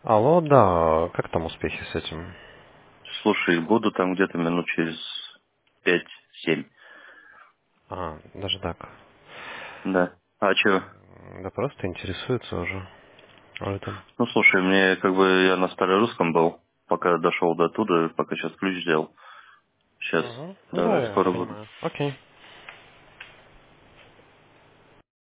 Алло, да, как там успехи с этим? Слушай, буду там где-то минут через 5-7. Даже так. Да. А чё? Да просто интересуется уже в этом. Ну, слушай, мне как бы я на старорусском был, пока дошел до туда, пока сейчас ключ взял. Сейчас, Угу. Да, давай, я скоро буду. понимаю. Окей.